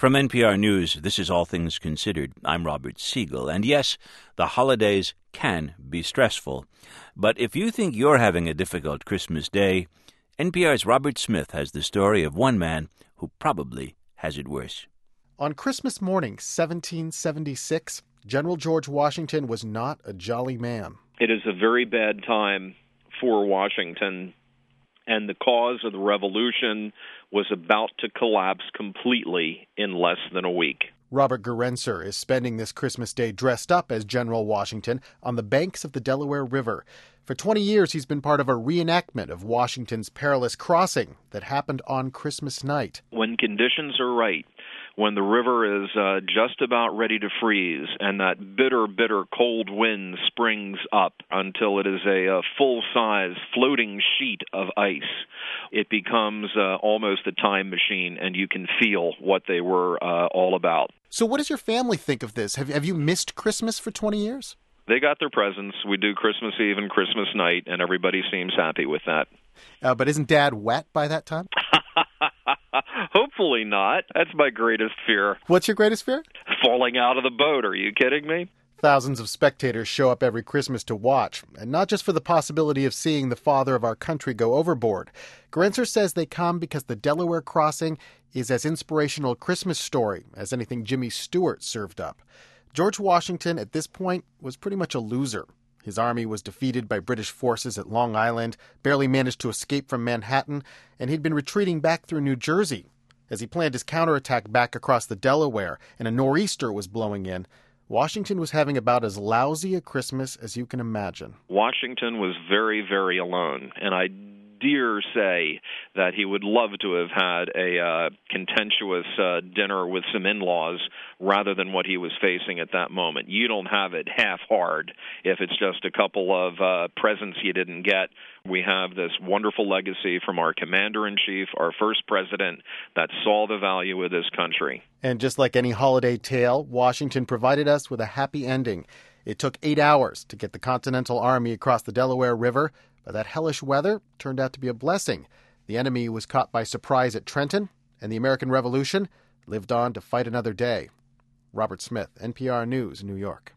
From NPR News, this is All Things Considered. I'm Robert Siegel. And yes, the holidays can be stressful. But if you think you're having a difficult Christmas day, NPR's Robert Smith has the story of one man who probably has it worse. On Christmas morning, 1776, General George Washington was not a jolly man. It is a very bad time for Washington, and the cause of the revolution was about to collapse completely in less than a week. Robert Gurenser is spending this Christmas day dressed up as General Washington on the banks of the Delaware River. For 20 years, he's been part of a reenactment of Washington's perilous crossing that happened on Christmas night. When conditions are right, when the river is just about ready to freeze and that bitter, bitter cold wind springs up until it is a full-size floating sheet of ice, it becomes almost a time machine, and you can feel what they were all about. So what does your family think of this? Have you missed Christmas for 20 years? They got their presents. We do Christmas Eve and Christmas night, and everybody seems happy with that. But isn't Dad wet by that time? Hopefully not. That's my greatest fear. What's your greatest fear? Falling out of the boat. Are you kidding me? Thousands of spectators show up every Christmas to watch, and not just for the possibility of seeing the father of our country go overboard. Gurenser says they come because the Delaware crossing is as inspirational a Christmas story as anything Jimmy Stewart served up. George Washington, at this point, was pretty much a loser. His army was defeated by British forces at Long Island, barely managed to escape from Manhattan, and he'd been retreating back through New Jersey. As he planned his counterattack back across the Delaware and a nor'easter was blowing in, Washington was having about as lousy a Christmas as you can imagine. Washington was very, very alone, and I dare say that he would love to have had a contentious dinner with some in-laws rather than what he was facing at that moment. You don't have it half-hard if it's just a couple of presents you didn't get. We have this wonderful legacy from our commander-in-chief, our first president, that saw the value of this country. And just like any holiday tale, Washington provided us with a happy ending. It took 8 hours to get the Continental Army across the Delaware River, but that hellish weather turned out to be a blessing. The enemy was caught by surprise at Trenton, and the American Revolution lived on to fight another day. Robert Smith, NPR News, New York.